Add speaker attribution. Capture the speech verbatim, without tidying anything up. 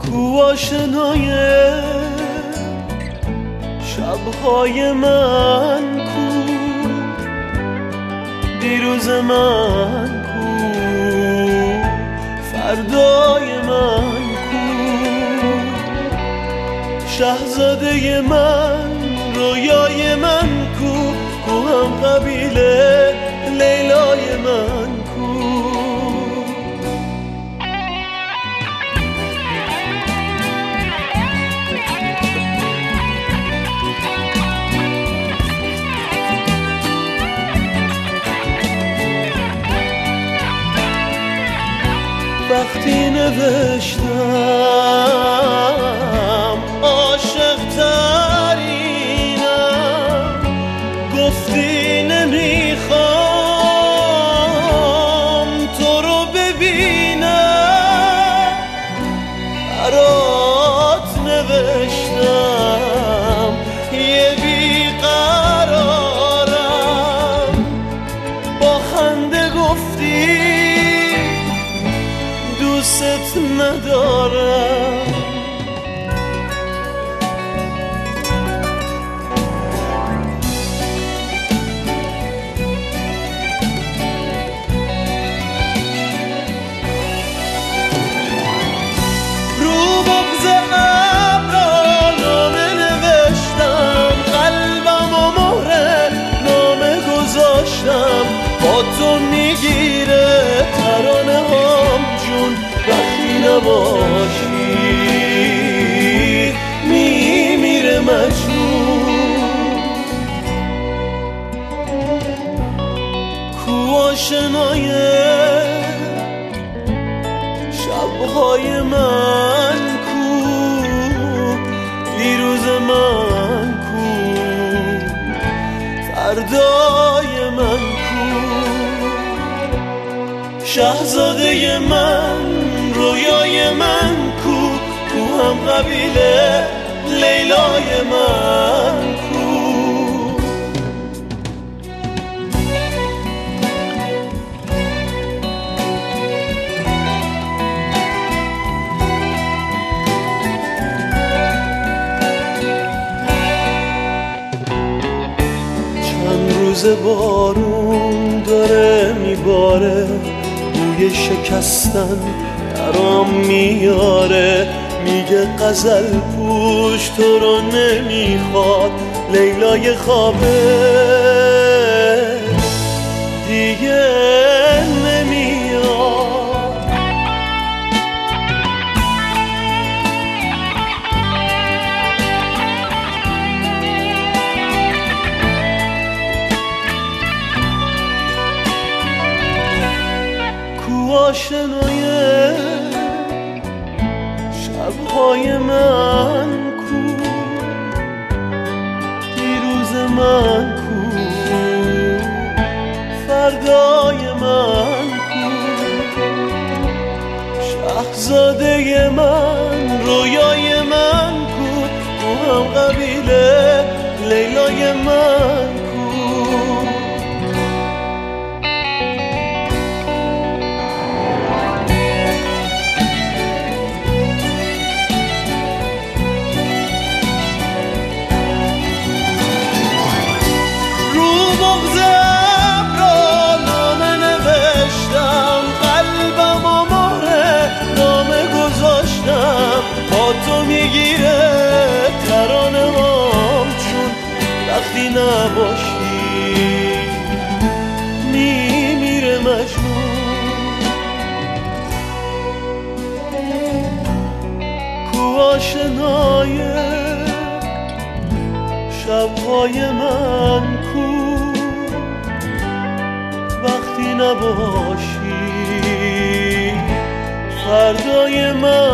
Speaker 1: کو آشنای شبهای من کو، دیروز من کو، فردای من کو، شهزاده من، رویای من کو، کو هم قبیله لیلای من کو. وقتی نوشتم عاشق ترینم، گفتی نمیخوام تو رو ببینم، برات نوشتم یه بیقرارم، با خنده گفتی دوست ندارم. رو بغض ابرا نامه نوشتم، قلبم و مهر نامه گذاشتم، با تو میگیره ترانه هم جون وقتی نباشی، میمیره مجنون. کو آشنای شبهای من کو، دیروز من کو، فردای من کو، شهزاده من، رویای من کو، کو هم قبیله لیلای من کو. چند روز بارون داره میباره، بوی شکستن درام میاره، میگه غزل پوش تو رو نمیخواد، لیلای خوابه دیگه نمیاد. کو آشنای شبهای من کو، دیروز من کو، فردای من کو، شهزاده من، رویای من کو، کو هم قبیله لیلای من کو. با تو میگیره ترانه هم چون وقتی نباشی، میمیره مجنون. کو آشنای شبهای من کو، وقتی نباشی، فردای من